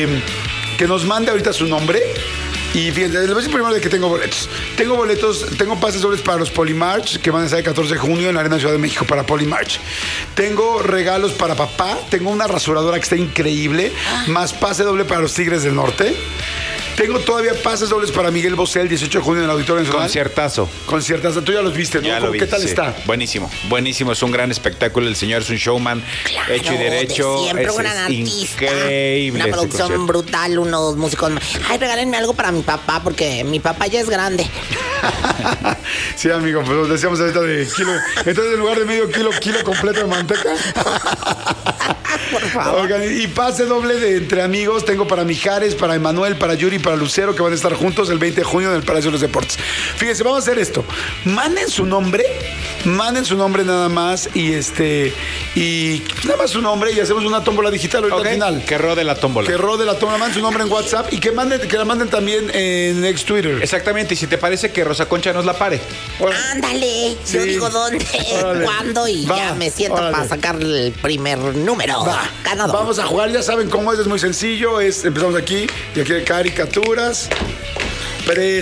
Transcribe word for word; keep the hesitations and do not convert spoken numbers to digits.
que, que nos mande ahorita su nombre. Y fíjense, les voy a decir primero de que tengo boletos. Tengo boletos, tengo pases dobles para los Polymarch, que van a estar el catorce de junio en la Arena Ciudad de México para Polymarch. Tengo regalos para papá, tengo una rasuradora que está increíble, más pase doble para los Tigres del Norte. Tengo todavía pases dobles para Miguel Bosé el dieciocho de junio en el Auditorio Nacional. Conciertazo. Conciertazo. Tú ya los viste, ¿no? Ya lo vi, ¿Qué tal sí. está? Buenísimo, buenísimo. Es un gran espectáculo. El señor es un showman Claro, hecho y derecho. de siempre es, un gran es artista. increíble. Una ese producción concierto. brutal, unos músicos. Ay, regálenme algo para mi papá, porque mi papá ya es grande. Sí, amigo, pues decíamos ahorita de kilo. Entonces, en lugar de medio kilo, kilo completo de manteca. Por favor. Oigan, y pase doble de entre amigos. Tengo para Mijares, para Emanuel, para Yuri, para Lucero, que van a estar juntos el veinte de junio en el Palacio de los Deportes. Fíjense, vamos a hacer esto. Manden su nombre, manden su nombre nada más y este y nada más su nombre y hacemos una tómbola digital ahorita Ok, al final. que rode la tómbola. Que rode la tómbola, manden su nombre en WhatsApp y que manden, que la manden también en ex Twitter. Exactamente. Y si te parece que Rosa Concha nos la pare. Ándale, Sí. yo digo dónde, Órale. cuándo y Va, ya me siento órale. para sacar el primer número. Va, Ganador. vamos a jugar, ya saben cómo es, es muy sencillo. Es, empezamos aquí y aquí hay caricaturas. Presenta.